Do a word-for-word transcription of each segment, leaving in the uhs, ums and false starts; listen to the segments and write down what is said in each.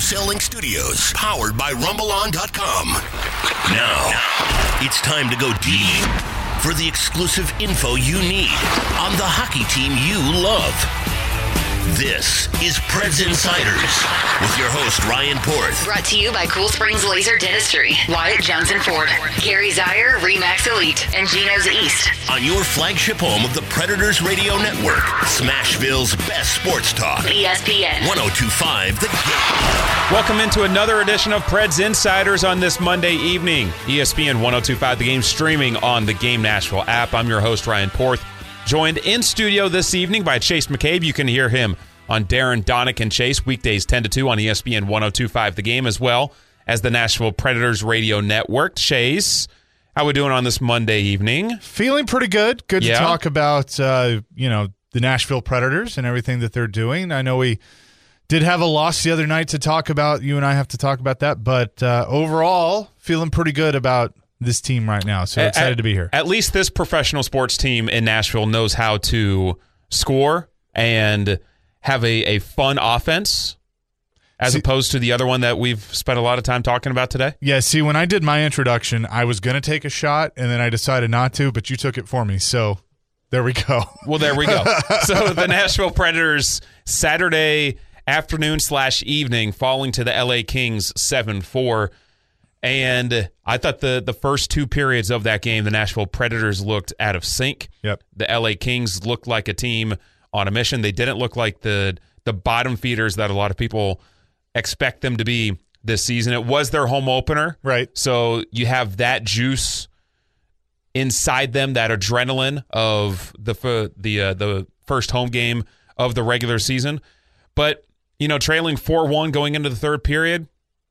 Selling Studios, powered by Rumble On dot com. Now, it's time to go deep for the exclusive info you need on the hockey team you love. This is Preds Insiders with your host, Ryan Porth. Brought to you by Cool Springs Laser Dentistry, Wyatt Johnson Ford, Gary Zier, Remax Elite, and Geno's East. On your flagship home of the Predators Radio Network, Smashville's best sports talk. E S P N. one oh two point five The Game. Welcome into another edition of Preds Insiders on this Monday evening. E S P N one oh two point five The Game, streaming on the Game Nashville app. I'm your host, Ryan Porth. Joined in studio this evening by Chase McCabe. You can hear him on Darren, Donick, and Chase weekdays ten to two on E S P N one oh two point five The Game, as well as the Nashville Predators Radio Network. Chase, how we doing on this Monday evening? Feeling pretty good. Good yeah. to talk about, uh, you know, the Nashville Predators and everything that they're doing. I know we did have a loss the other night to talk about. You and I have to talk about that. But uh, overall, feeling pretty good about this team right now. So excited at, to be here. At least this professional sports team in Nashville knows how to score and have a, a fun offense as see, opposed to the other one that we've spent a lot of time talking about today. Yeah, see, when I did my introduction, I was going to take a shot, and then I decided not to, but you took it for me. So there we go. Well, there we go. So the Nashville Predators, Saturday afternoon slash evening, falling to the L A Kings seven four. And I thought the, the first two periods of that game, the Nashville Predators looked out of sync. Yep. The L A Kings looked like a team on a mission. They didn't look like the the bottom feeders that a lot of people expect them to be this season. It was their home opener. Right. So you have that juice inside them, that adrenaline of the the uh, the first home game of the regular season. But, you know, trailing four one going into the third period,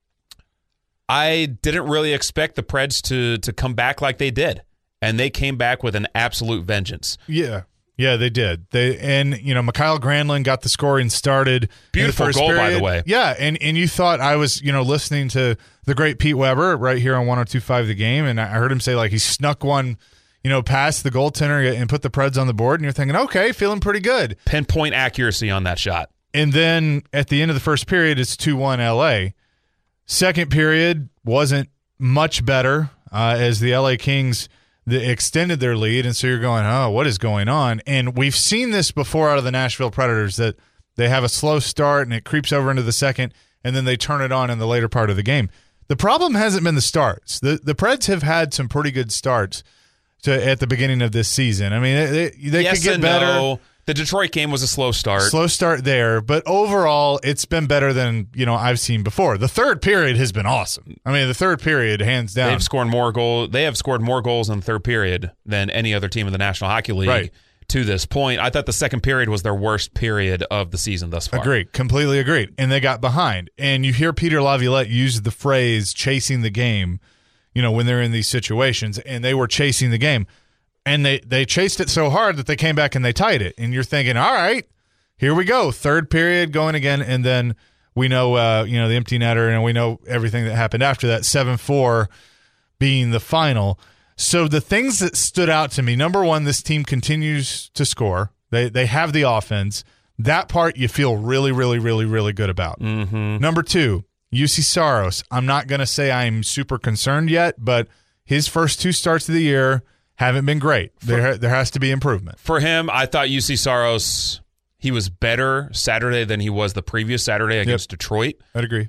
I didn't really expect the Preds to to come back like they did, and they came back with an absolute vengeance. Yeah, yeah, they did. They and you know, Mikael Granlund got the scoring started. Beautiful in the first goal, period. by the way. Yeah, and and you thought I was you know listening to the great Pete Weber right here on one oh two point five The Game, and I heard him say like he snuck one, you know, past the goaltender and put the Preds on the board, and you're thinking, okay, feeling pretty good. Pinpoint accuracy on that shot. And then at the end of the first period, it's two one L A. Second period wasn't much better uh, as the L A Kings the, extended their lead, and so you're going, oh, what is going on? And we've seen this before out of the Nashville Predators, that they have a slow start and it creeps over into the second, and then they turn it on in the later part of the game. The problem hasn't been the starts. The the Preds have had some pretty good starts to at the beginning of this season. I mean, they, they yes could get and better. No. The Detroit game was a slow start. Slow start there, but overall, it's been better than you know I've seen before. The third period has been awesome. I mean, the third period, hands down. They've scored more goals. They have scored more goals in the third period than any other team in the National Hockey League right. to this point. I thought the second period was their worst period of the season thus far. Agreed, completely agreed. And they got behind. And you hear Peter Laviolette use the phrase "chasing the game," you know, when they're in these situations, and they were chasing the game. And they, they chased it so hard that they came back and they tied it. And you're thinking, all right, here we go. Third period going again. And then we know, uh, you know, the empty netter, and we know everything that happened after that, seven four being the final. So the things that stood out to me, number one, this team continues to score. They they have the offense. That part you feel really, really, really, really good about. Mm-hmm. Number two, U C Saros. I'm not going to say I'm super concerned yet, but his first two starts of the year haven't been great. There there has to be improvement. For him, I thought U C Saros, he was better Saturday than he was the previous Saturday against yep. Detroit. I'd agree.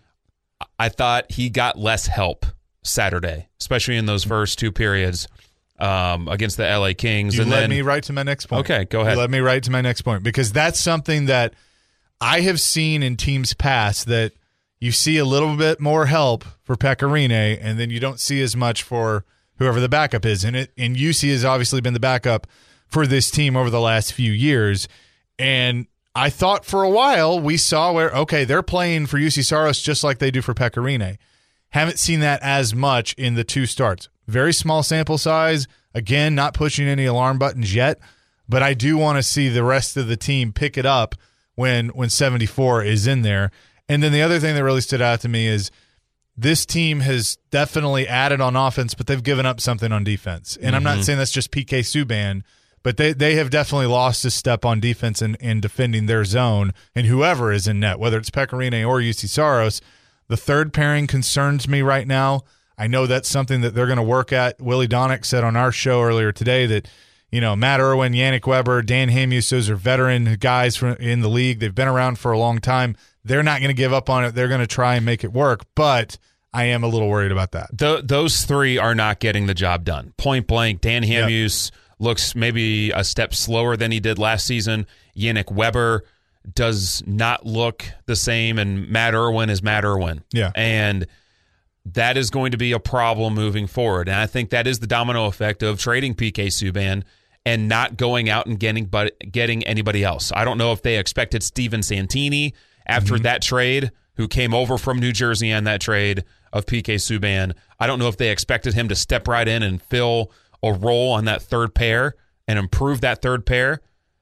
I thought he got less help Saturday, especially in those first two periods um, against the L A Kings. You and led then, me right to my next point. Okay, go ahead. You led me right to my next point, because that's something that I have seen in teams past, that you see a little bit more help for Pekka Rinne, and then you don't see as much for whoever the backup is. And it and U C has obviously been the backup for this team over the last few years. And I thought for a while we saw where, okay, they're playing for U C Saros just like they do for Pekka Rinne. Haven't seen that as much in the two starts. Very small sample size. Again, not pushing any alarm buttons yet, but I do want to see the rest of the team pick it up when when seventy-four is in there. And then the other thing that really stood out to me is this team has definitely added on offense, but they've given up something on defense. And mm-hmm. I'm not saying that's just P K Subban, but they, they have definitely lost a step on defense in, in defending their zone. And whoever is in net, whether it's Pekka Rinne or U C Saros, The third pairing concerns me right now. I know that's something that they're going to work at. Willie Donick said on our show earlier today that, you know, Matt Irwin, Yannick Weber, Dan Hamhuis, those are veteran guys from, in the league. They've been around for a long time. They're not going to give up on it. They're going to try and make it work, but I am a little worried about that. The, those three are not getting the job done. Point blank, Dan Hamhuis yep. looks maybe a step slower than he did last season. Yannick Weber does not look the same, and Matt Irwin is Matt Irwin. Yeah. And that is going to be a problem moving forward. And I think that is the domino effect of trading P K Subban and not going out and getting but getting anybody else. I don't know if they expected Steven Santini after mm-hmm. that trade, who came over from New Jersey on that trade of P K Subban. I don't know if they expected him to step right in and fill a role on that third pair and improve that third pair.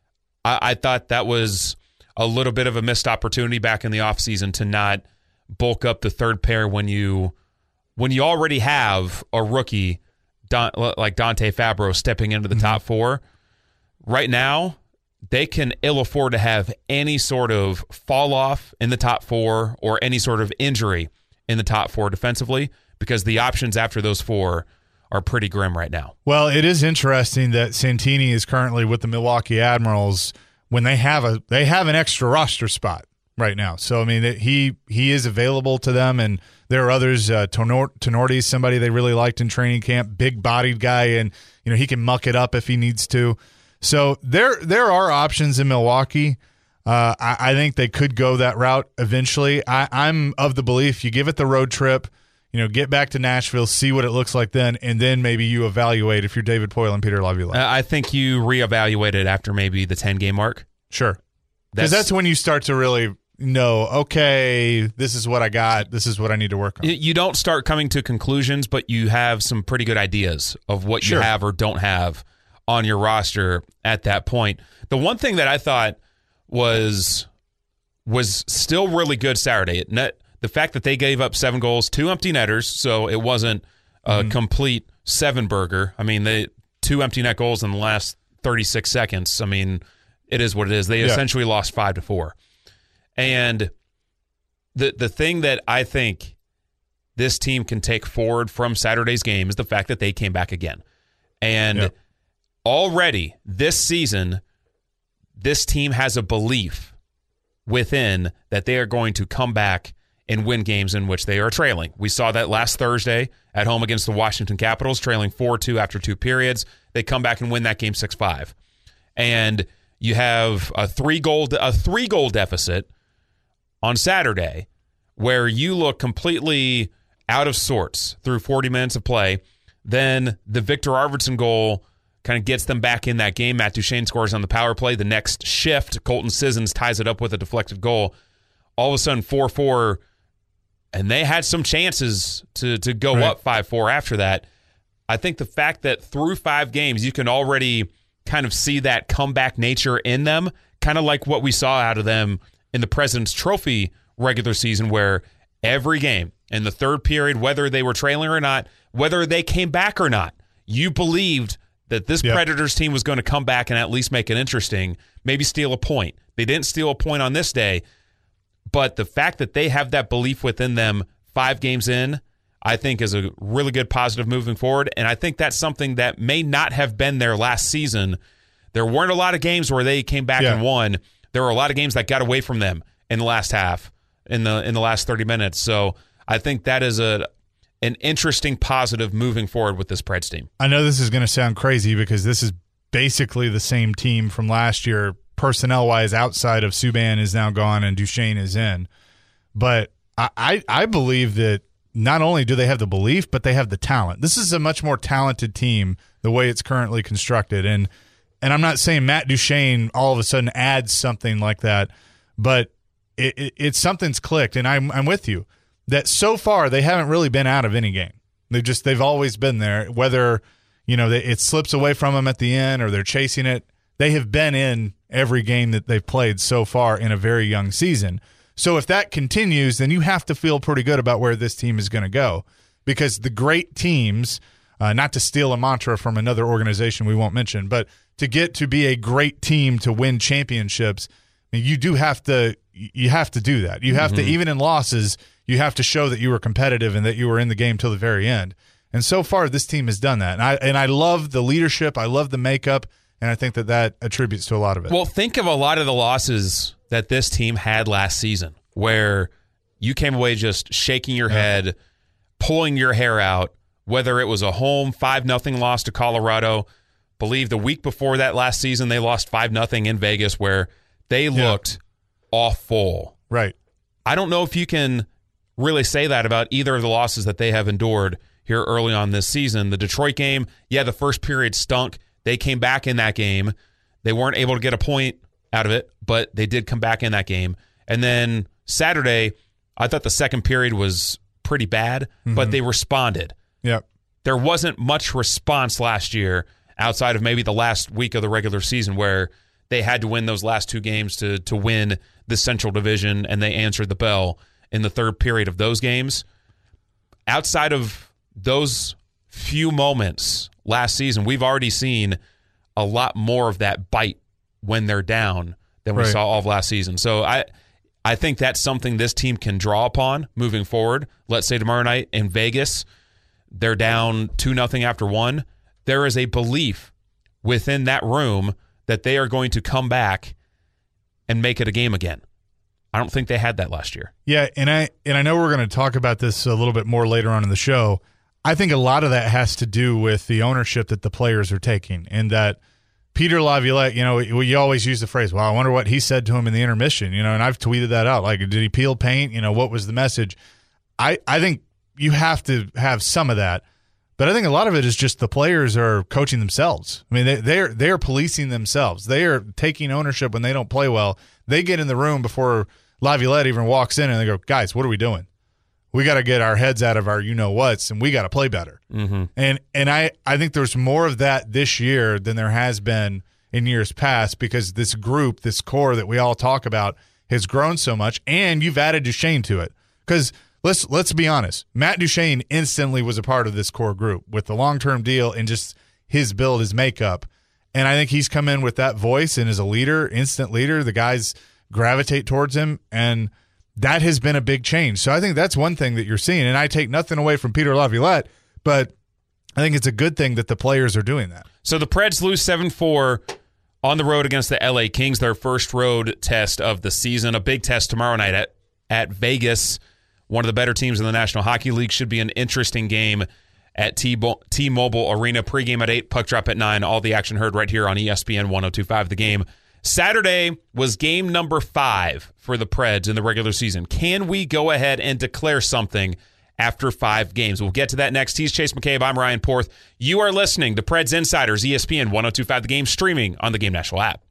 I, I thought that was a little bit of a missed opportunity back in the offseason to not bulk up the third pair when you when you already have a rookie Don, like Dante Fabro stepping into the mm-hmm. top four. Right now, they can ill afford to have any sort of fall off in the top four or any sort of injury in the top four defensively, because the options after those four are pretty grim right now. Well, it is interesting that Santini is currently with the Milwaukee Admirals when they have a they have an extra roster spot right now. So I mean, he he is available to them, and there are others. Uh, Tenorti is somebody they really liked in training camp, big bodied guy, and you know he can muck it up if he needs to. So there there are options in Milwaukee. Uh, I, I think they could go that route eventually. I, I'm of the belief you give it the road trip, you know, get back to Nashville, see what it looks like then, and then maybe you evaluate if you're David Poile and Peter Laviolette. Uh, I think you reevaluate it after maybe the ten-game mark. Sure. Because that's, that's when you start to really know, okay, this is what I got, this is what I need to work on. You don't start coming to conclusions, but you have some pretty good ideas of what sure. you have or don't have on your roster at that point. The one thing that I thought was was still really good Saturday, net, the fact that they gave up seven goals, two empty netters, so it wasn't a mm-hmm. complete seven burger. I mean, they two empty net goals in the last thirty-six seconds. I mean, it is what it is. They yeah. essentially lost five to four. And the the thing that I think this team can take forward from Saturday's game is the fact that they came back again. And yeah. already this season, this team has a belief within that they are going to come back and win games in which they are trailing. We saw that last Thursday at home against the Washington Capitals, trailing four two after two periods. They come back and win that game six five. And you have a three-goal a three-goal deficit on Saturday where you look completely out of sorts through forty minutes of play. Then the Victor Arvidsson goal kind of gets them back in that game. Matt Duchene scores on the power play. The next shift, Colton Sissons ties it up with a deflected goal. All of a sudden, four four, and they had some chances to, to go right. up five four after that. I think the fact that through five games, you can already kind of see that comeback nature in them, kind of like what we saw out of them in the President's Trophy regular season, where every game in the third period, whether they were trailing or not, whether they came back or not, you believed that this yep. Predators team was going to come back and at least make it interesting, maybe steal a point. They didn't steal a point on this day, but the fact that they have that belief within them five games in, I think is a really good positive moving forward, and I think that's something that may not have been there last season. There weren't a lot of games where they came back yeah. and won. There were a lot of games that got away from them in the last half, in the in the last thirty minutes. So I think that is a an interesting positive moving forward with this Preds team. I know this is going to sound crazy because this is basically the same team from last year, personnel-wise, outside of Subban is now gone and Duchene is in. But I, I, I believe that not only do they have the belief, but they have the talent. This is a much more talented team the way it's currently constructed. And and I'm not saying Matt Duchene all of a sudden adds something like that, but it, it, it's something's clicked. And I'm I'm with you that so far they haven't really been out of any game. They've just they've always been there. Whether you know they, it slips away from them at the end or they're chasing it, they have been in every game that they've played so far in a very young season. So if that continues, then you have to feel pretty good about where this team is going to go, because the great teams, uh, not to steal a mantra from another organization we won't mention, but to get to be a great team to win championships, you do have to you have to do that. You have mm-hmm. to, even in losses, you have to show that you were competitive and that you were in the game till the very end. And so far, this team has done that. And I and I love the leadership. I love the makeup. And I think that that attributes to a lot of it. Well, think of a lot of the losses that this team had last season where you came away just shaking your yeah. head, pulling your hair out, whether it was a home five nothing loss to Colorado. Believe the week before that last season, they lost five nothing in Vegas where they looked yeah. awful. Right. I don't know if you can really say that about either of the losses that they have endured here early on this season. The Detroit game, yeah, the first period stunk. They came back in that game. They weren't able to get a point out of it, but they did come back in that game. And then Saturday, I thought the second period was pretty bad, mm-hmm. but they responded. Yep. There wasn't much response last year outside of maybe the last week of the regular season where they had to win those last two games to to win the Central Division, and they answered the bell in the third period of those games. Outside of those few moments last season, we've already seen a lot more of that bite when they're down than we right. saw all of last season. So I I think that's something this team can draw upon moving forward. Let's say tomorrow night in Vegas, they're down two nothing after one. There is a belief within that room that they are going to come back and make it a game again. I don't think they had that last year. Yeah, and I and I know we're going to talk about this a little bit more later on in the show. I think a lot of that has to do with the ownership that the players are taking, and that Peter Laviolette, you know, you always use the phrase, well, I wonder what he said to him in the intermission, you know, and I've tweeted that out. Like, did he peel paint? You know, what was the message? I, I think you have to have some of that, but I think a lot of it is just the players are coaching themselves. I mean, they, they're, they're policing themselves. They are taking ownership when they don't play well. They get in the room before Laviolette even walks in and they go, guys, what are we doing? We got to get our heads out of our you-know-whats, and we got to play better. Mm-hmm. And and I, I think there's more of that this year than there has been in years past because this group, this core that we all talk about, has grown so much, and you've added Duchene to it. Because let's let's be honest, Matt Duchene instantly was a part of this core group with the long-term deal and just his build, his makeup. And I think he's come in with that voice and is a leader, instant leader. The guys gravitate towards him, and that has been a big change. So I think that's one thing that you're seeing. And I take nothing away from Peter Laviolette, but I think it's a good thing that the players are doing that. So the Preds lose seven four on the road against the L A Kings, their first road test of the season. A big test tomorrow night at, at Vegas. One of the better teams in the National Hockey League. Should be an interesting game at T-Mo- T-Mobile Arena. Pregame at eight, puck drop at nine. All the action heard right here on E S P N one oh two point five The Game. Saturday was game number five for the Preds in the regular season. Can we go ahead and declare something after five games? We'll get to that next. He's Chase McCabe. I'm Ryan Porth. You are listening to Preds Insiders, E S P N one oh two point five The Game, streaming on the Game National app.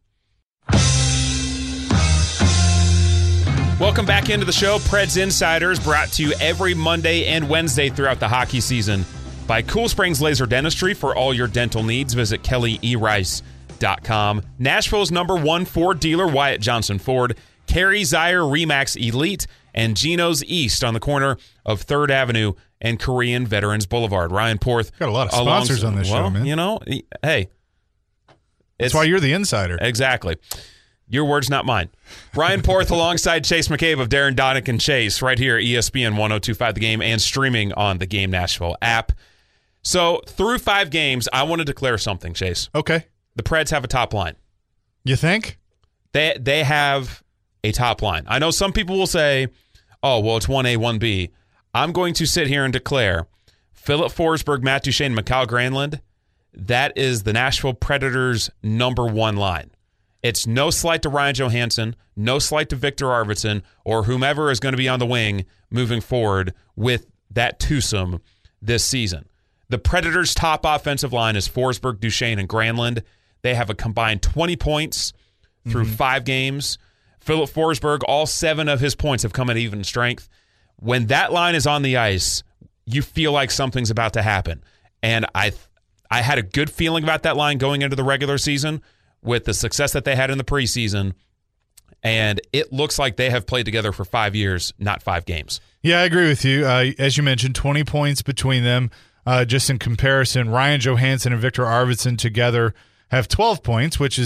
Welcome back into the show. Preds Insiders brought to you every Monday and Wednesday throughout the hockey season by Cool Springs Laser Dentistry. For all your dental needs, visit Kelly E. Rice. Dot com. Nashville's number one Ford dealer, Wyatt Johnson Ford, Carrie Zier Remax Elite, and Geno's East on the corner of third Avenue and Korean Veterans Boulevard. Ryan Porth. Got a lot of sponsors on this well, show, man. You know, hey. That's why you're the insider. Exactly. Your words, not mine. Ryan Porth alongside Chase McCabe of Darren Donick and Chase right here at E S P N one oh two point five The Game and streaming on the Game Nashville app. So through five games, I want to declare something, Chase. Okay. The Preds have a top line. You think? They they have a top line. I know some people will say, oh, well, it's one A, one B. I'm going to sit here and declare Philip Forsberg, Matt Duchene, Mikael Granlund, that is the Nashville Predators' number one line. It's no slight to Ryan Johansson, no slight to Victor Arvidsson, or whomever is going to be on the wing moving forward with that twosome this season. The Predators' top offensive line is Forsberg, Duchene, and Granlund. They have a combined twenty points through mm-hmm. five games. Philip Forsberg, all seven of his points have come at even strength. When that line is on the ice, you feel like something's about to happen. And I I had a good feeling about that line going into the regular season with the success that they had in the preseason. And it looks like they have played together for five years, not five games. Yeah, I agree with you. Uh, as you mentioned, twenty points between them. Uh, just in comparison, Ryan Johansson and Victor Arvidsson together have twelve points, which is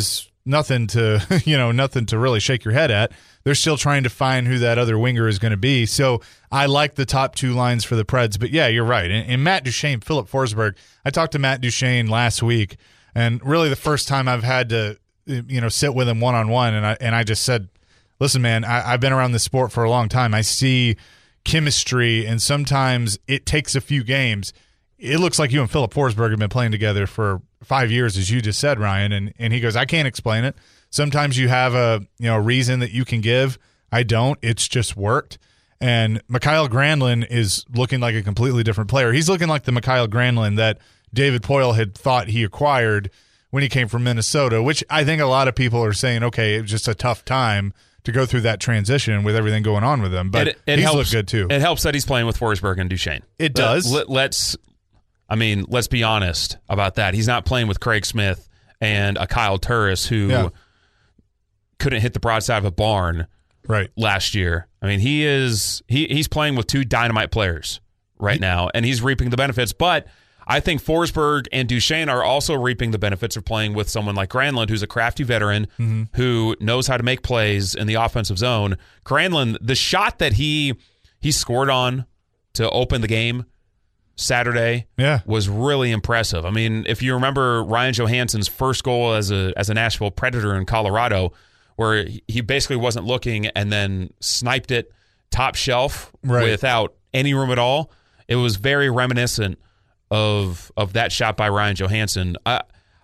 nothing to, you know, nothing to really shake your head at. They're still trying to find who that other winger is going to be. So I like the top two lines for the Preds. But, yeah, you're right. And, and Matt Duchene, Philip Forsberg, I talked to Matt Duchene last week, and really the first time I've had to, you know, sit with him one-on-one, and I, and I just said, listen, man, I, I've been around this sport for a long time. I see chemistry, and sometimes it takes a few games. It looks like you and Philip Forsberg have been playing together for five years, as you just said, Ryan. And and he goes, I can't explain it. Sometimes you have a you know reason that you can give. I don't. It's just worked. And Mikael Granlund is looking like a completely different player. He's looking like the Mikael Granlund that David Poile had thought he acquired when he came from Minnesota, which I think a lot of people are saying, okay, it was just a tough time to go through that transition with everything going on with him. But it, it he's helps, looked good too. It helps that he's playing with Forsberg and Duchene. It does. Let, let's, I mean, let's be honest about that. He's not playing with Craig Smith and a Kyle Turris who Yeah. couldn't hit the broadside of a barn right last year. I mean, he is he he's playing with two dynamite players right now, and he's reaping the benefits. But I think Forsberg and Duchene are also reaping the benefits of playing with someone like Granlund, who's a crafty veteran mm-hmm. who knows how to make plays in the offensive zone. Granlund, the shot that he he scored on to open the game Saturday yeah. was really impressive. I mean, if you remember Ryan Johansson's first goal as a as a Nashville Predator in Colorado, where he basically wasn't looking and then sniped it top shelf right. without any room at all, it was very reminiscent of of that shot by Ryan Johansson. I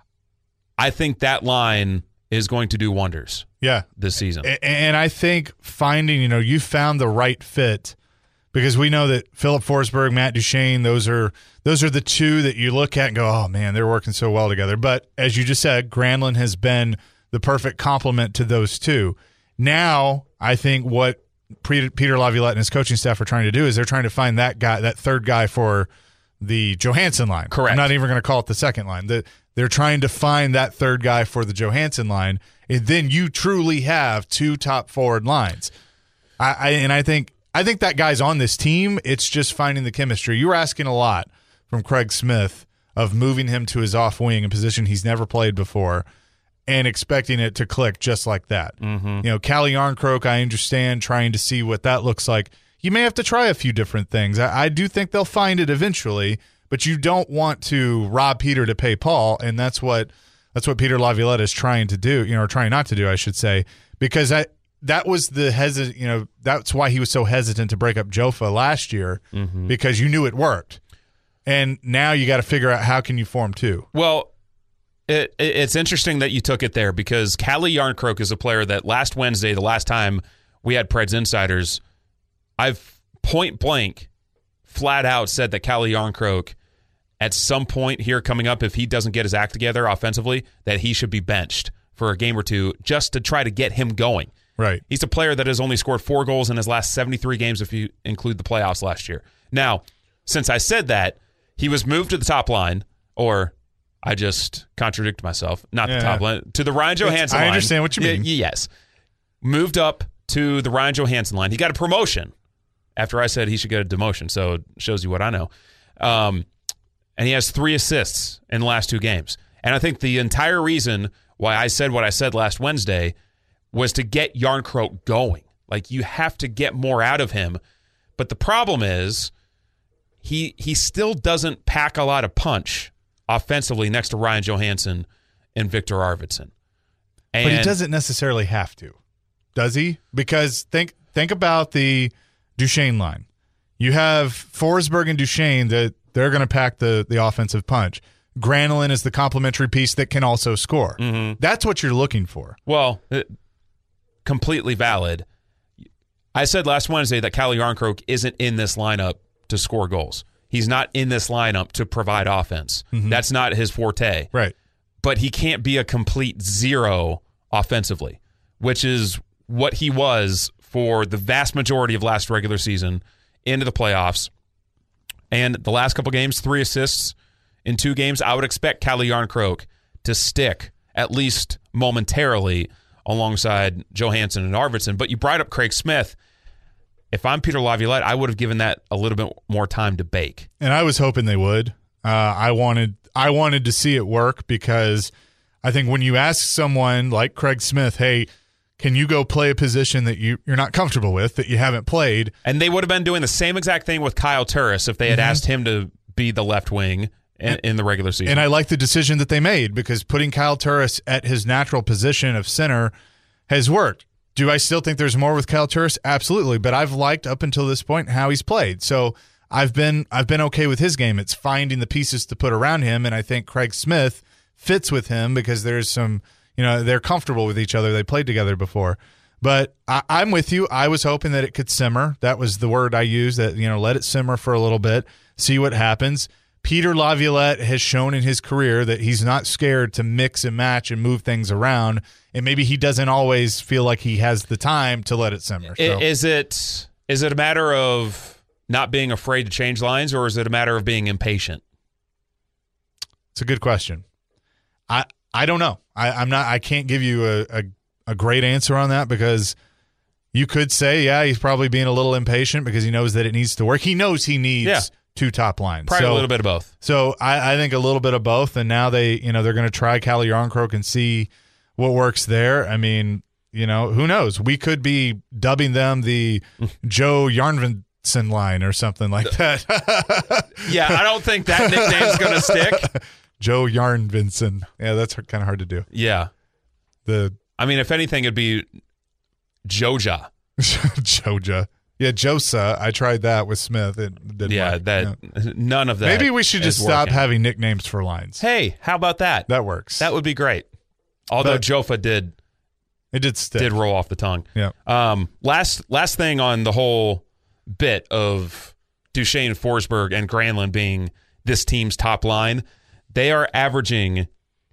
I think that line is going to do wonders. Yeah, this season. And I think finding, you know, you found the right fit, because we know that Philip Forsberg, Matt Duchene, those are those are the two that you look at and go, oh man, they're working so well together. But as you just said, Granlund has been the perfect complement to those two. Now, I think what Peter Laviolette and his coaching staff are trying to do is they're trying to find that guy, that third guy for the Johansson line. Correct. I'm not even going to call it the second line. The, they're trying to find that third guy for the Johansson line, and then you truly have two top forward lines. I, I and I think I think that guy's on this team. It's just finding the chemistry. You were asking a lot from Craig Smith of moving him to his off wing, a position he's never played before, and expecting it to click just like that. Mm-hmm. You know, Calle Jarnkrok, I understand, trying to see what that looks like. You may have to try a few different things. I, I do think they'll find it eventually, but you don't want to rob Peter to pay Paul, and that's what that's what Peter Laviolette is trying to do, you know, or trying not to do, I should say, because that that was the hesitant, you know, that's why he was so hesitant to break up Jofa last year, mm-hmm. because you knew it worked, and now you got to figure out how can you form two. Well, it, it, it's interesting that you took it there, because Calle Jarnkrok is a player that last Wednesday, the last time we had Preds Insiders, I've point blank, flat out said that Calle Jarnkrok, at some point here coming up, if he doesn't get his act together offensively, that he should be benched for a game or two just to try to get him going. Right. He's a player that has only scored four goals in his last seventy-three games if you include the playoffs last year. Now, since I said that, he was moved to the top line, or I just contradict myself, not yeah. the top line, to the Ryan Johansson line. I understand what you mean. Y- yes. Moved up to the Ryan Johansson line. He got a promotion after I said he should get a demotion, so it shows you what I know. Um, and he has three assists in the last two games. And I think the entire reason why I said what I said last Wednesday was to get Jarnkrok going. Like, you have to get more out of him. But the problem is he he still doesn't pack a lot of punch offensively next to Ryan Johansson and Victor Arvidsson. And but he doesn't necessarily have to, does he? Because think think about the Duchene line. You have Forsberg and Duchene that they're going to pack the, the offensive punch. Granlund is the complementary piece that can also score. Mm-hmm. That's what you're looking for. Well, uh, completely valid. I said last Wednesday that Calle Jarnkrok isn't in this lineup to score goals. He's not in this lineup to provide offense. Mm-hmm. That's not his forte. Right. But he can't be a complete zero offensively, which is what he was for the vast majority of last regular season into the playoffs. And the last couple games, three assists in two games. I would expect Calle Jarnkrok to stick, at least momentarily, alongside Johansson and Arvidsson. But you brought up Craig Smith. If I'm Peter Laviolette, I would have given that a little bit more time to bake. And I was hoping they would. Uh, I wanted I wanted to see it work, because I think when you ask someone like Craig Smith, hey, can you go play a position that you, you're not comfortable with, that you haven't played? And they would have been doing the same exact thing with Kyle Turris if they had mm-hmm. asked him to be the left wing in, in the regular season. And I like the decision that they made because putting Kyle Turris at his natural position of center has worked. Do I still think there's more with Kyle Turris? Absolutely. But I've liked up until this point how he's played. So I've been I've been okay with his game. It's finding the pieces to put around him, and I think Craig Smith fits with him because there's some, you know, they're comfortable with each other. They played together before. But I, I'm with you. I was hoping that it could simmer. That was the word I used, that, you know, let it simmer for a little bit, see what happens. Peter Laviolette has shown in his career that he's not scared to mix and match and move things around, and maybe he doesn't always feel like he has the time to let it simmer. So. Is it is it a matter of not being afraid to change lines, or is it a matter of being impatient? It's a good question. I I don't know. I, I'm not. I can't give you a, a a great answer on that because you could say, yeah, he's probably being a little impatient because he knows that it needs to work. He knows he needs yeah. two top lines. Probably so, a little bit of both. So I, I think a little bit of both. And now they, you know, they're going to try Calle Yarncroke and see what works there. I mean, you know, who knows? We could be dubbing them the Joe Yarnvinson line or something like that. Yeah, I don't think that nickname's going to stick. Joe Yarnvinson. Yeah, that's kind of hard to do. Yeah. The I mean, if anything, it'd be Joja. Joja. Yeah, Josa. I tried that with Smith. It didn't yeah, work. that no. none of that. Maybe we should just stop working. having nicknames for lines. Hey, how about that? That works. That would be great. Although but Jofa did, it did stick. did roll off the tongue. Yeah. Um. Last last thing on the whole bit of Duchesne, Forsberg, and Granlund being this team's top line, they are averaging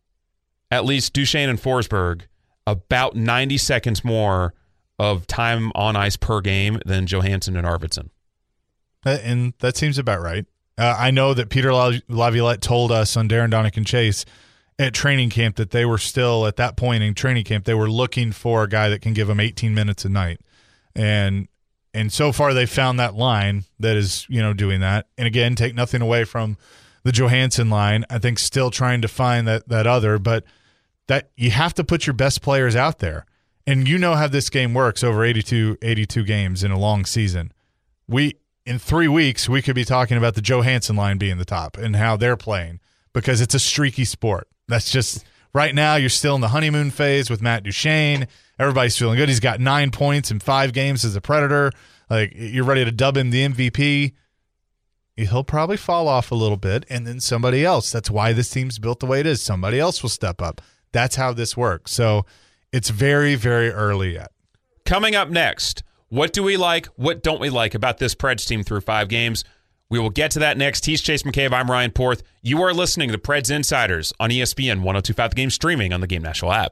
at least Duchesne and Forsberg about ninety seconds more of time on ice per game than Johansson and Arvidsson. And that seems about right. Uh, I know that Peter Laviolette told us on Darren Donick and Chase at training camp that they were still, at that point in training camp, they were looking for a guy that can give them eighteen minutes a night. And and so far they found that line that is, you know, doing that. And again, take nothing away from the Johansson line. I think still trying to find that that other, but that you have to put your best players out there. And you know how this game works over eighty-two, eighty-two games in a long season. We in three weeks, we could be talking about the Johansson line being the top and how they're playing because it's a streaky sport. That's just right now you're still in the honeymoon phase with Matt Duchene. Everybody's feeling good. He's got nine points in five games as a Predator. Like you're ready to dub him the M V P. He'll probably fall off a little bit, and then somebody else. That's why this team's built the way it is. Somebody else will step up. That's how this works. So it's very, very early yet. Coming up next, what do we like, what don't we like about this Preds team through five games? We will get to that next. He's Chase McCabe. I'm Ryan Porth. You are listening to Preds Insiders on E S P N one oh two point five The Game, streaming on the Game National app.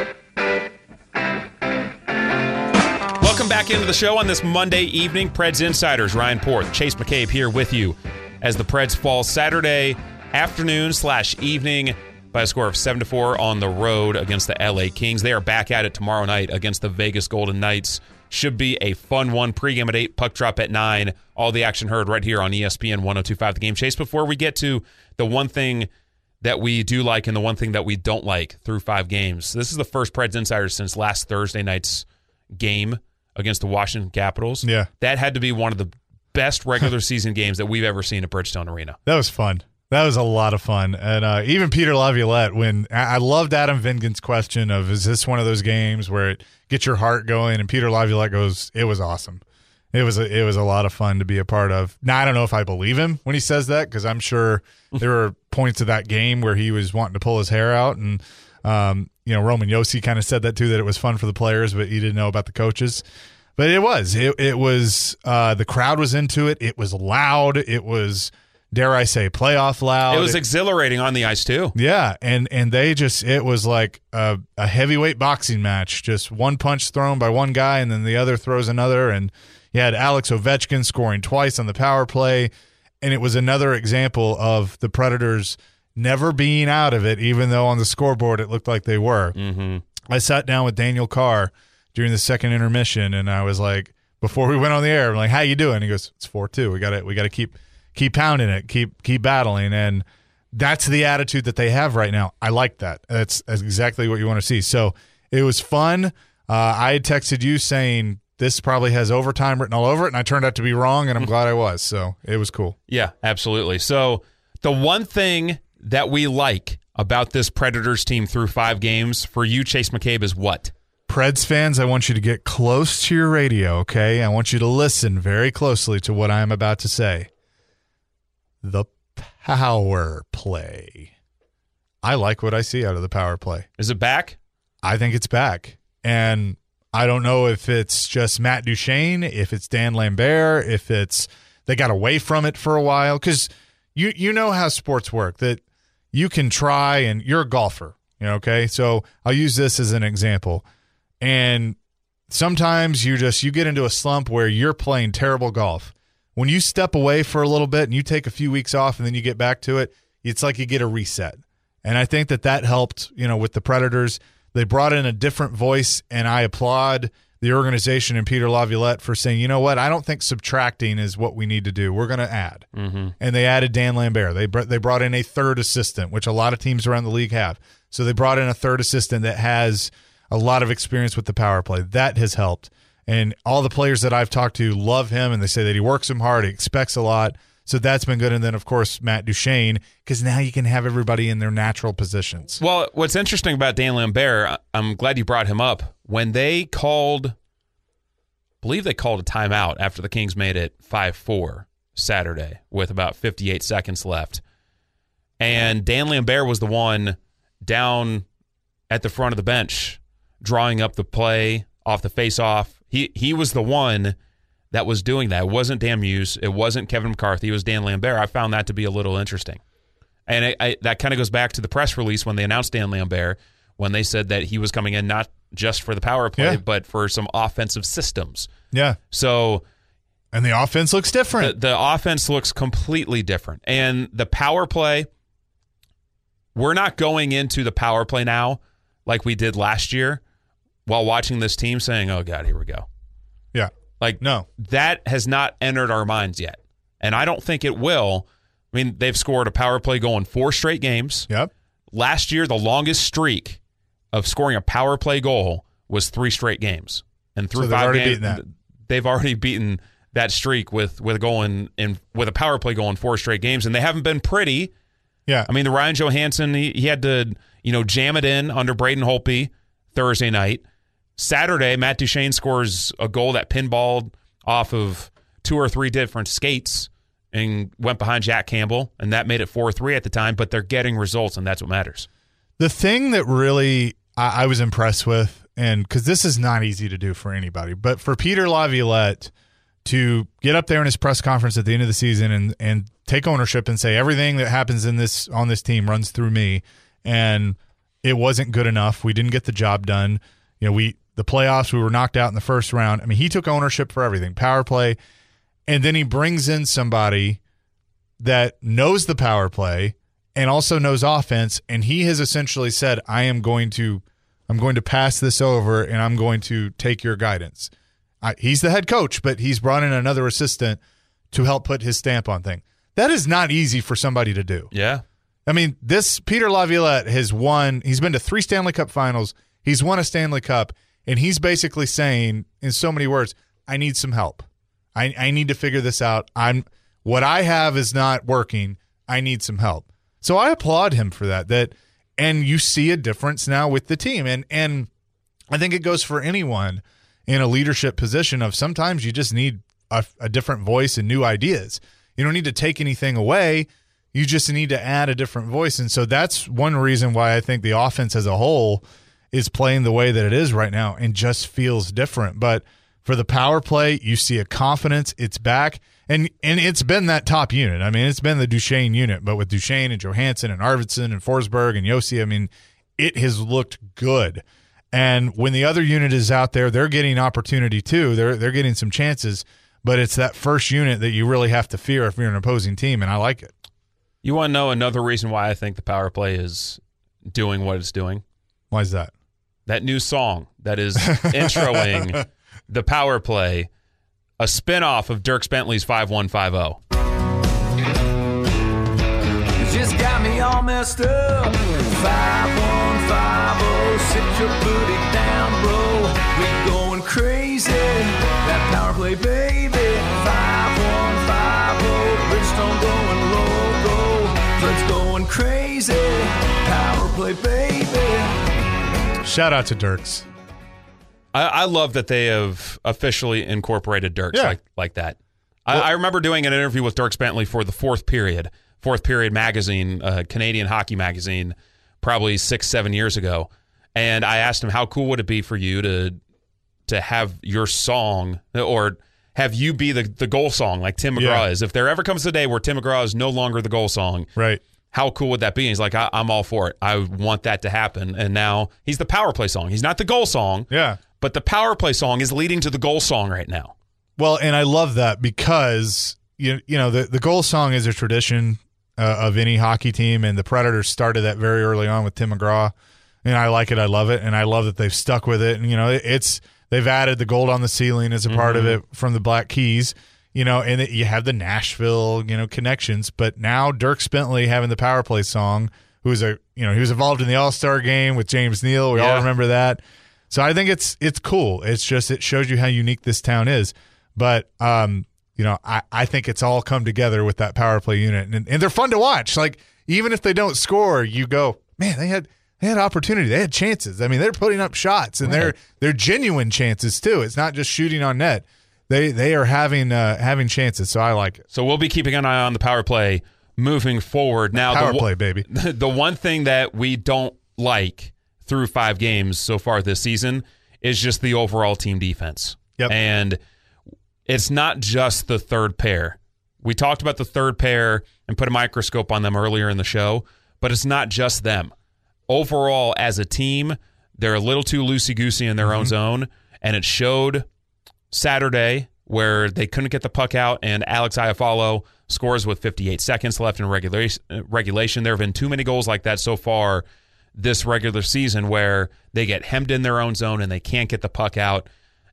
Welcome back into the show on this Monday evening. Preds Insiders, Ryan Porth, Chase McCabe here with you as the Preds fall Saturday afternoon slash evening by a score of seven to four on the road against the L A Kings. They are back at it tomorrow night against the Vegas Golden Knights. Should be a fun one. Pregame at eight, puck drop at nine. All the action heard right here on E S P N one oh two point five The Game. Chase, before we get to the one thing that we do like and the one thing that we don't like through five games, this is the first Preds Insiders since last Thursday night's game against the Washington Capitals. Yeah. That had to be one of the best regular season games that we've ever seen at Bridgestone Arena. That was fun. That was a lot of fun. And uh, even Peter Laviolette, when I loved Adam Vingan's question of, is this one of those games where it gets your heart going? And Peter Laviolette goes, it was awesome. It was a, it was a lot of fun to be a part of. Now, I don't know if I believe him when he says that, because I'm sure there were points of that game where he was wanting to pull his hair out. And, um, you know, Roman Josi kind of said that too, that it was fun for the players, but he didn't know about the coaches. But it was. It, it was uh, the crowd was into it. It was loud. It was, dare I say, playoff loud. It was exhilarating on the ice, too. Yeah, and and they just, it was like a, a heavyweight boxing match. Just one punch thrown by one guy, and then the other throws another. And you had Alex Ovechkin scoring twice on the power play. And it was another example of the Predators never being out of it, even though on the scoreboard it looked like they were. Mm-hmm. I sat down with Daniel Carr during the second intermission, and I was like, before we went on the air, I'm like, how you doing? He goes, it's four two. We got to we got to keep – keep pounding it, keep keep battling. And that's the attitude that they have right now. I like that. That's, that's exactly what you want to see. So it was fun. Uh, I had texted you saying this probably has overtime written all over it, and I turned out to be wrong, and I'm glad I was. So it was cool. Yeah, absolutely. So the one thing that we like about this Predators team through five games for you, Chase McCabe, is what? Preds fans, I want you to get close to your radio, okay? I want you to listen very closely to what I'm about to say. The power play. I like what I see out of the power play. Is it back? I think it's back. And I don't know if it's just Matt Duchene, if it's Dan Lambert, if it's they got away from it for a while. Because you, you know how sports work, that you can try, and you're a golfer, you know, okay? So I'll use this as an example. And sometimes you just you get into a slump where you're playing terrible golf. When you step away for a little bit and you take a few weeks off and then you get back to it, it's like you get a reset. And I think that that helped, you know, with the Predators. They brought in a different voice, and I applaud the organization and Peter Laviolette for saying, you know what, I don't think subtracting is what we need to do. We're going to add. Mm-hmm. And they added Dan Lambert. They, br- they brought in a third assistant, which a lot of teams around the league have. So they brought in a third assistant that has a lot of experience with the power play. That has helped. And all the players that I've talked to love him, and they say that he works him hard, he expects a lot. So that's been good. And then, of course, Matt Duchene, because now you can have everybody in their natural positions. Well, what's interesting about Dan Lambert, I'm glad you brought him up. When they called, I believe they called a timeout after the Kings made it five four Saturday with about fifty-eight seconds left. And Dan Lambert was the one down at the front of the bench drawing up the play off the face-off. He, he was the one that was doing that. It wasn't Dan Muse. It wasn't Kevin McCarthy. It was Dan Lambert. I found that to be a little interesting. And I, I, that kind of goes back to the press release when they announced Dan Lambert, when they said that he was coming in not just for the power play, yeah. but for some offensive systems. Yeah. So, and the offense looks different. The, the offense looks completely different. And the power play, we're not going into the power play now like we did last year while watching this team saying, oh, God, here we go. Yeah. Like, no, that has not entered our minds yet. And I don't think it will. I mean, they've scored a power play going four straight games. Yep. Last year, the longest streak of scoring a power play goal was three straight games. And through so they've five already games, beaten that. they've already beaten that streak with with going in with a power play going four straight games. And they haven't been pretty. Yeah. I mean, the Ryan Johansson, he, he had to, you know, jam it in under Braden Holtby Thursday night. Saturday, Matt Duchene scores a goal that pinballed off of two or three different skates and went behind Jack Campbell, and that made it four three at the time, but they're getting results, and that's what matters. The thing that really I, I was impressed with, and because this is not easy to do for anybody, but for Peter Laviolette to get up there in his press conference at the end of the season and, and take ownership and say everything that happens in this on this team runs through me, and it wasn't good enough. We didn't get the job done. You know, we the playoffs, we were knocked out in the first round. I mean, he took ownership for everything, power play, and then he brings in somebody that knows the power play and also knows offense, and he has essentially said, I am going to I'm going to pass this over, and I'm going to take your guidance. I, he's the head coach, but he's brought in another assistant to help put his stamp on things. That is not easy for somebody to do. Yeah. I mean, this Peter Laviolette has won, he's been to three Stanley Cup finals, he's won a Stanley Cup, and he's basically saying, in so many words, I need some help. I, I need to figure this out. I'm what I have is not working. I need some help. So I applaud him for that. That and you see a difference now with the team. And and I think it goes for anyone in a leadership position of sometimes you just need a, a different voice and new ideas. You don't need to take anything away. You just need to add a different voice. And so that's one reason why I think the offense as a whole is playing the way that it is right now and just feels different. But for the power play, you see a confidence. It's back. And and it's been that top unit. I mean, it's been the Duchene unit. But with Duchene and Johansson and Arvidsson and Forsberg and Yossi, I mean, it has looked good. And when the other unit is out there, they're getting opportunity too. They're they're getting some chances. But it's that first unit that you really have to fear if you're an opposing team, and I like it. You want to know another reason why I think the power play is doing what it's doing? Why is that? That new song that is introing the power play, a spinoff of Dierks Bentley's five one five zero. It's just got me all messed up. five one five oh, sit your booty down, bro. We going crazy, that power play, baby. five one five oh, Bridgestone going low, go. Let's going crazy, power play, baby. Shout out to Dirks. I, I love that they have officially incorporated Dirks Yeah. like like that. I, I remember doing an interview with Dirks Bentley for the Fourth Period, Fourth Period magazine, uh, Canadian hockey magazine, probably six, seven years ago. And I asked him, how cool would it be for you to to have your song or have you be the, the goal song like Tim McGraw Yeah. is? If there ever comes a day where Tim McGraw is no longer the goal song, Right. how cool would that be? And he's like, I, I'm all for it. I want that to happen. And now he's the power play song. He's not the goal song. Yeah. But the power play song is leading to the goal song right now. Well, and I love that because you you know the the goal song is a tradition uh, of any hockey team, and the Predators started that very early on with Tim McGraw, and I like it, I love it, and I love that they've stuck with it. And you know, it, it's they've added the gold on the ceiling as a part Mm-hmm. of it from the Black Keys, you know, and it, you have the Nashville you know connections, but now Dirk Bentley having the power play song, who was a you know he was involved in the All Star game with James Neal, we Yeah. all remember that. So I think it's it's cool. It's just it shows you how unique this town is. But, um, you know, I, I think it's all come together with that power play unit. And, and they're fun to watch. Like, even if they don't score, you go, man, they had they had opportunity. They had chances. I mean, they're putting up shots, and Right. they're they're genuine chances, too. It's not just shooting on net. They they are having uh, having chances, so I like it. So we'll be keeping an eye on the power play moving forward. Now, Power the, play, baby. The one thing that we don't like through five games so far this season is just the overall team defense. Yep. And it's not just the third pair. We talked about the third pair and put a microscope on them earlier in the show, but it's not just them. Overall, as a team, they're a little too loosey-goosey in their Mm-hmm. own zone, and it showed Saturday where they couldn't get the puck out, and Alex Iafallo scores with fifty-eight seconds left in regulation. regulation. There have been too many goals like that so far this regular season where they get hemmed in their own zone and they can't get the puck out.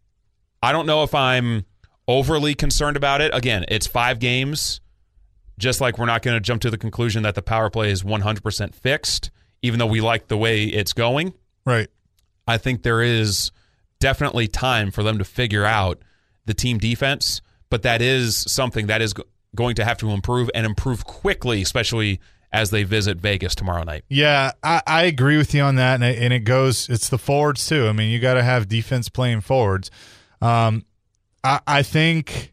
I don't know if I'm overly concerned about it. Again, it's five games. Just like we're not going to jump to the conclusion that the power play is one hundred percent fixed, even though we like the way it's going. Right. I think there is definitely time for them to figure out the team defense, but that is something that is go- going to have to improve and improve quickly, especially as they visit Vegas tomorrow night. Yeah, I, I agree with you on that, and it, and it goes. It's the forwards too. I mean, you got to have defense playing forwards. Um, I, I think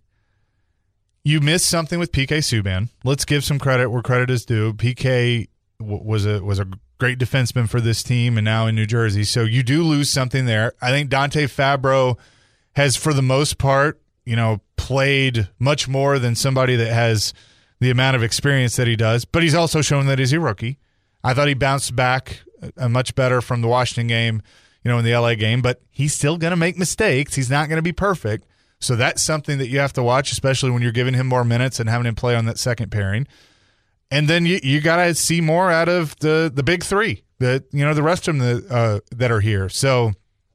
you missed something with P K Subban. Let's give some credit where credit is due. P K w- was a was a great defenseman for this team, and now in New Jersey. So you do lose something there. I think Dante Fabro has, for the most part, you know, played much more than somebody that has the amount of experience that he does, but he's also shown that he's a rookie. I thought he bounced back uh, much better from the Washington game, you know, in the L A game, but he's still going to make mistakes. He's not going to be perfect. So that's something that you have to watch, especially when you're giving him more minutes and having him play on that second pairing. And then you you got to see more out of the the big three, that you know the rest of them that, uh, that are here. So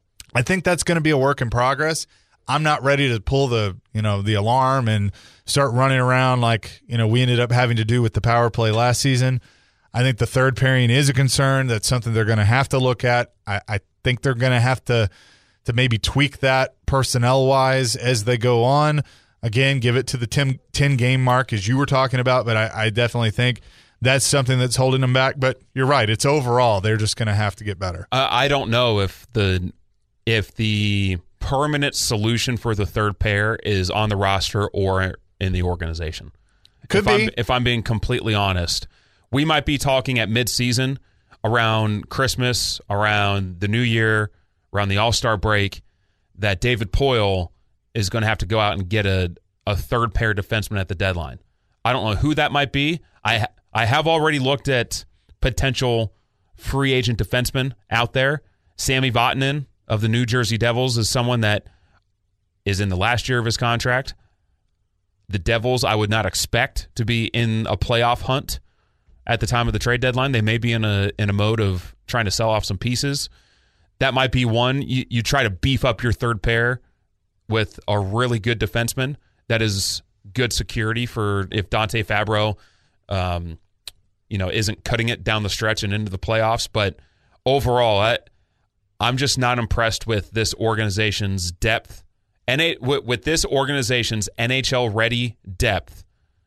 I think that's going to be a work in progress. I'm not ready to pull the you know the alarm and start running around like you know we ended up having to do with the power play last season. I think the third pairing is a concern. That's something they're going to have to look at. I, I think they're going to have to to maybe tweak that personnel wise as they go on. Again, give it to the ten game mark as you were talking about, but I, I definitely think that's something that's holding them back. But you're right; it's overall they're just going to have to get better. Uh, I don't know if the if the permanent solution for the third pair is on the roster or in the organization. Could if be. I'm, if I'm being completely honest, we might be talking at midseason, around Christmas, around the New Year, around the All-Star break, that David Poile is going to have to go out and get a, a third pair defenseman at the deadline. I don't know who that might be. I ha- I have already looked at potential free agent defensemen out there. Sammy Vatanen of the New Jersey Devils is someone that is in the last year of his contract. The Devils, I would not expect to be in a playoff hunt at the time of the trade deadline. They may be in a in a mode of trying to sell off some pieces. That might be one. You, you try to beef up your third pair with a really good defenseman that is good security for if Dante Fabro, um, you know, isn't cutting it down the stretch and into the playoffs. But overall, I, I'm just not impressed with this organization's depth. And it, with, with this organization's N H L-ready depth,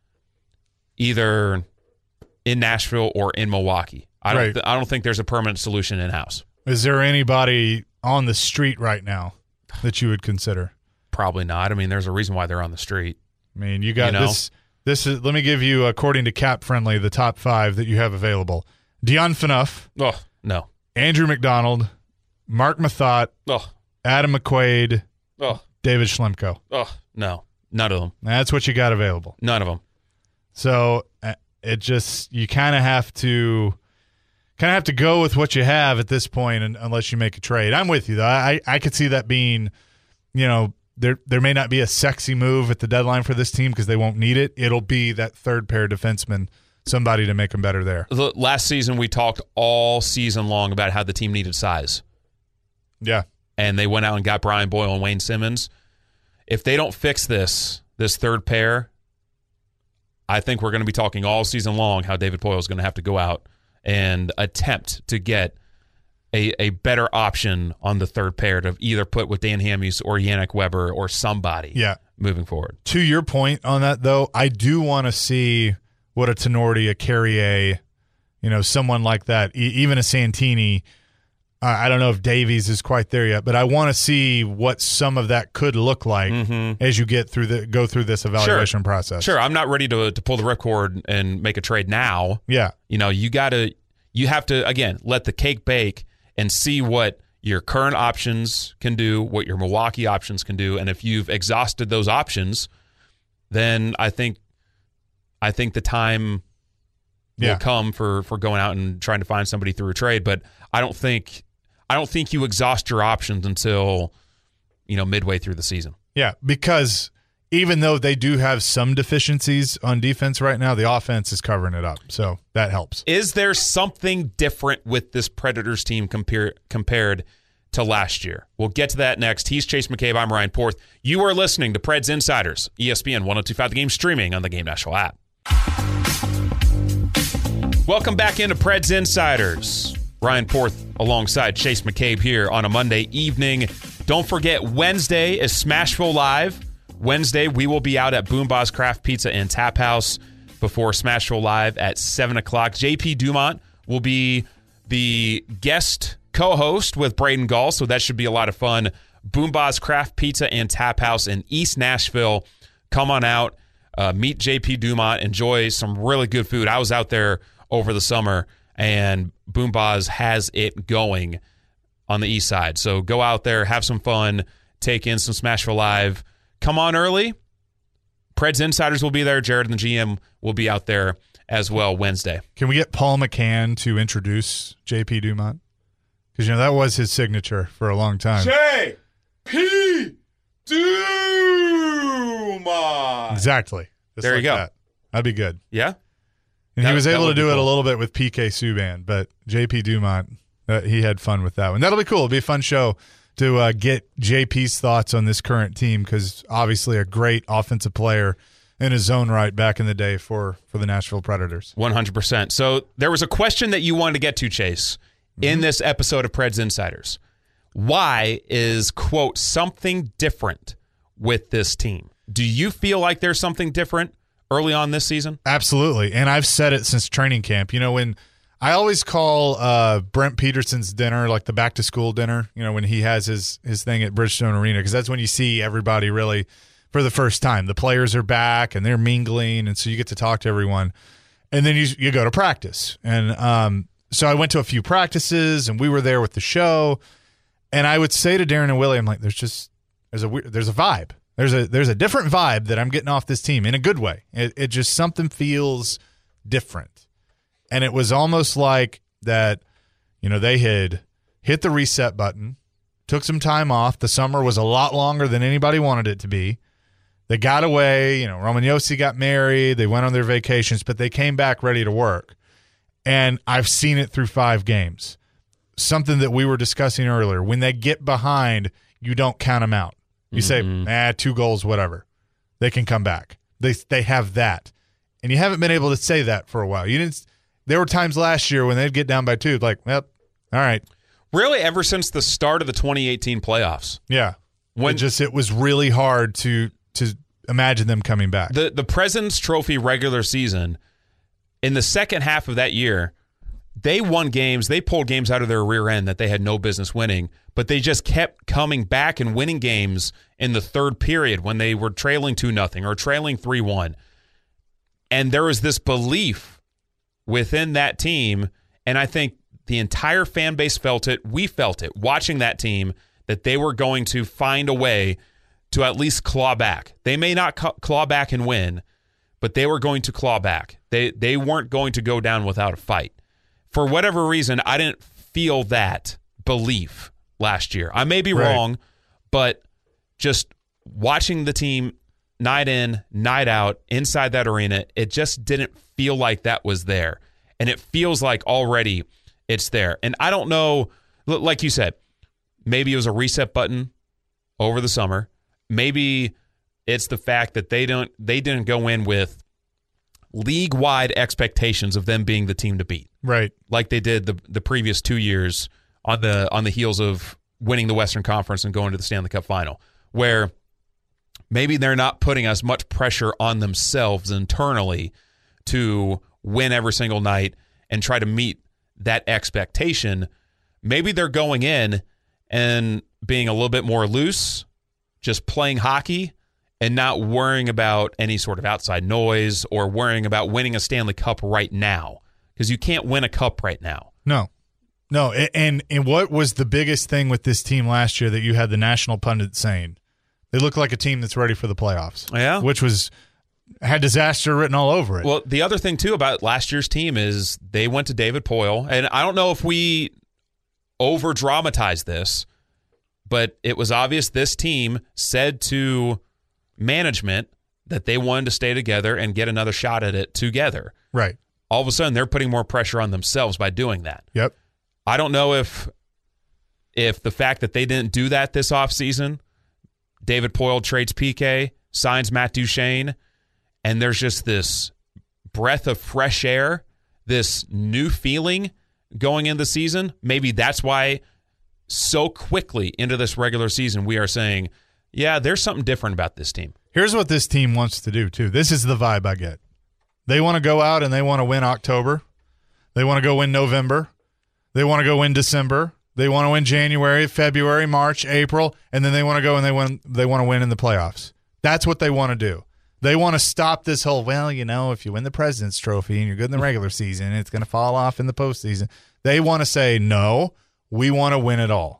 either in Nashville or in Milwaukee. I don't, Right. th- I don't think there's a permanent solution in-house. Is there anybody on the street right now that you would consider? Probably not. I mean, there's a reason why they're on the street. I mean, you got You know? this. This is. Let me give you, according to Cap Friendly, the top five that you have available: Dion Phaneuf, Oh, no. Andrew McDonald, Mark Mathot, Oh, Adam McQuaid, oh, David Schlemko. oh, no. None of them. That's what you got available. None of them. So uh, it just you kind of have to kind of have to go with what you have at this point, and, unless you make a trade. I'm with you though. I I could see that being, you know, there there may not be a sexy move at the deadline for this team because they won't need it. It'll be that third pair defenseman, somebody to make them better there. The, last season, we talked all season long about how the team needed size. Yeah. And they went out and got Brian Boyle and Wayne Simmons. If they don't fix this, this third pair, I think we're going to be talking all season long how David Poile is going to have to go out and attempt to get a, a better option on the third pair to either put with Dan Hamhuis or Yannick Weber or somebody Yeah. moving forward. To your point on that, though, I do want to see what a Tenorti, a Carrier, you know, someone like that, e- even a Santini. Uh, I don't know if Davies is quite there yet, but I want to see what some of that could look like Mm-hmm. as you get through the go through this evaluation process. Sure, I'm not ready to to pull the ripcord and make a trade now. Yeah. You know, you got to, you have to, again, let the cake bake and see what your current options can do, what your Milwaukee options can do. And if you've exhausted those options, then I think I think the time Yeah. will come for, for going out and trying to find somebody through a trade. But I don't think I don't think you exhaust your options until, you know, midway through the season. Yeah, because even though they do have some deficiencies on defense right now, the offense is covering it up. So that helps. Is there something different with this Predators team compare, compared to last year? We'll get to that next. He's Chase McCabe. I'm Ryan Porth. You are listening to Preds Insiders, E S P N one oh two point five The Game, streaming on the Game Nashville app. Welcome back into Preds Insiders. Ryan Porth alongside Chase McCabe here on a Monday evening. Don't forget, Wednesday is Smashville Live. Wednesday, we will be out at Boomba's Craft Pizza and Tap House before Smashville Live at seven o'clock. J P Dumont will be the guest co-host with Braden Gall, so that should be a lot of fun. Boomba's Craft Pizza and Tap House in East Nashville. Come on out, uh, meet J P Dumont, enjoy some really good food. I was out there over the summer, and Boomba's has it going on the east side. So go out there, have some fun, take in some Smashville Live. Come on early. Preds Insiders will be there. Jared and the G M will be out there as well Wednesday. Can we get Paul McCann to introduce J P Dumont? Because, you know, that was his signature for a long time. J P Dumont. Exactly. Just There you like go. That. That'd be good. Yeah? And That- he was that able to would be do it a cool. little bit with P K Subban, but J P Dumont, uh, he had fun with that one. That'll be cool. It'll be a fun show to uh, get J P's thoughts on this current team, because obviously a great offensive player in his own right back in the day for, for the Nashville Predators. one hundred percent. So there was a question that you wanted to get to, Chase, in this episode of Preds Insiders. Why is, quote, something different with this team? Do you feel like there's something different early on this season? Absolutely. And I've said it since training camp. You know, when I always call uh, Brent Peterson's dinner like the back to school dinner, you know, when he has his, his thing at Bridgestone Arena, because that's when you see everybody really for the first time. The players are back and they're mingling, and so you get to talk to everyone. And then you you go to practice. And um, so I went to a few practices, and we were there with the show. And I would say to Darren and Willie, I'm like, there's just there's a weird, there's a vibe. There's a there's a different vibe that I'm getting off this team in a good way. It it just something feels different. And it was almost like that, you know, they had hit the reset button, took some time off. The summer was a lot longer than anybody wanted it to be. They got away, you know, Roman Josi got married, they went on their vacations, but they came back ready to work. And I've seen it through five games. Something that we were discussing earlier. When they get behind, you don't count them out. You Mm-hmm. say, ah, two goals, whatever. They can come back. They they have that. And you haven't been able to say that for a while. You didn't There were times last year when they'd get down by two, like, yep, all right. Really, ever since the start of the twenty eighteen playoffs. Yeah. When it just it was really hard to to imagine them coming back. The the President's Trophy regular season, in the second half of that year, they won games. They pulled games out of their rear end that they had no business winning, but they just kept coming back and winning games in the third period when they were trailing two nothing or trailing three one. And there was this belief within that team, and I think the entire fan base felt it. We felt it watching that team, that they were going to find a way to at least claw back. They may not claw back and win, but they were going to claw back. They they weren't going to go down without a fight. For whatever reason, I didn't feel that belief last year. I may be right. wrong, but just watching the team night in, night out, inside that arena, it just didn't feel like that was there. And it feels like already it's there. And I don't know, like you said, maybe it was a reset button over the summer. Maybe it's the fact that they don't they didn't go in with league-wide expectations of them being the team to beat. Right. Like they did the the previous two years on the on the heels of winning the Western Conference and going to the Stanley Cup final, where maybe they're not putting as much pressure on themselves internally to win every single night and try to meet that expectation. Maybe they're going in and being a little bit more loose, just playing hockey and not worrying about any sort of outside noise or worrying about winning a Stanley Cup right now, because you can't win a cup right now. No. No, and and what was the biggest thing with this team last year that you had the national pundits saying? They look like a team that's ready for the playoffs. Yeah. Which was had disaster written all over it. Well, the other thing, too, about last year's team is they went to David Poile. And I don't know if we over-dramatize this, but it was obvious this team said to management that they wanted to stay together and get another shot at it together. Right. All of a sudden, they're putting more pressure on themselves by doing that. Yep. I don't know if if the fact that they didn't do that this offseason, David Poile trades P K, signs Matt Duchene, and there's just this breath of fresh air, this new feeling going into the season. Maybe that's why so quickly into this regular season we are saying, yeah, there's something different about this team. Here's what this team wants to do, too. This is the vibe I get. They want to go out and they want to win October. They want to go win November. They want to go win December. They want to win January, February, March, April, and then they want to go and they win, they want to win in the playoffs. That's what they want to do. They want to stop this whole, well, you know, if you win the President's Trophy and you're good in the regular season, it's going to fall off in the postseason. They want to say, no, we want to win it all.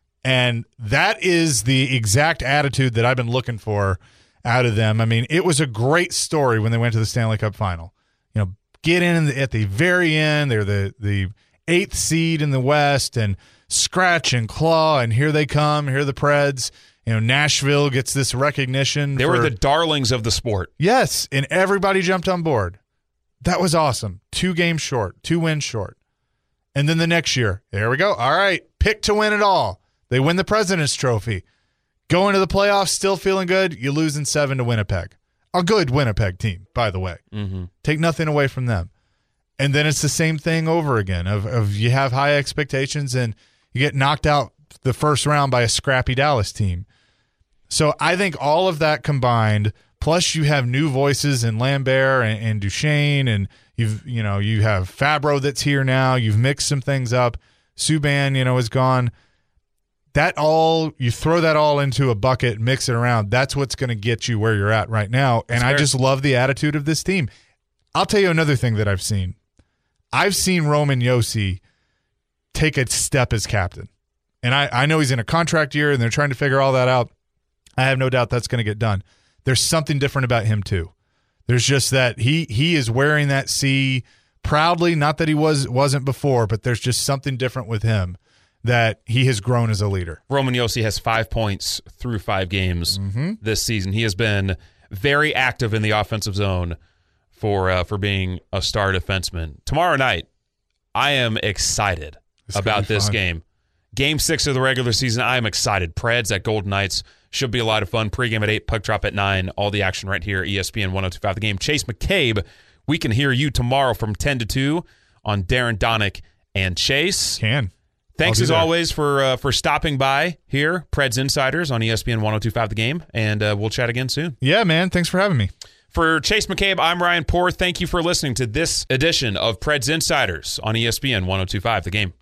And that is the exact attitude that I've been looking for out of them. I mean, it was a great story when they went to the Stanley Cup final. You know, get in at the very end. They're the, the eighth seed in the West and scratch and claw, and here they come. Here are the Preds. You know, Nashville gets this recognition. They for, were the darlings of the sport. Yes, and everybody jumped on board. That was awesome. Two games short, two wins short. And then the next year, there we go. All right, pick to win it all. They win the President's Trophy. Go into the playoffs, still feeling good. You lose in seven to Winnipeg. A good Winnipeg team, by the way. Mm-hmm. Take nothing away from them. And then it's the same thing over again of, of you have high expectations and you get knocked out the first round by a scrappy Dallas team. So I think all of that combined, plus you have new voices in Lambert and, and Duchene, and you've you know you have Fabro that's here now. You've mixed some things up. Subban, you know, is gone. That all you throw that all into a bucket, mix it around. That's what's going to get you where you're at right now. And I just love the attitude of this team. I'll tell you another thing that I've seen. I've seen Roman Josi take a step as captain. And I, I know he's in a contract year and they're trying to figure all that out. I have no doubt that's going to get done. There's something different about him too. There's just that he he is wearing that C proudly, not that he was, wasn't before, but there's just something different with him that he has grown as a leader. Roman Josi has five points through five games mm-hmm. this season. He has been very active in the offensive zone for uh, for being a star defenseman. Tomorrow night, I am excited this about this fun. game. Game six of the regular season, I am excited. Preds at Golden Knights should be a lot of fun. Pre-game at eight, puck drop at nine. All the action right here, E S P N one oh two point five The Game. Chase McCabe, we can hear you tomorrow from ten to two on Darren Donick and Chase. Can. Thanks I'll as do that. always for uh, for stopping by here, Preds Insiders on E S P N one oh two point five The Game, and uh, we'll chat again soon. Yeah, man. Thanks for having me. For Chase McCabe, I'm Ryan Poor. Thank you for listening to this edition of Preds Insiders on E S P N one oh two point five The Game.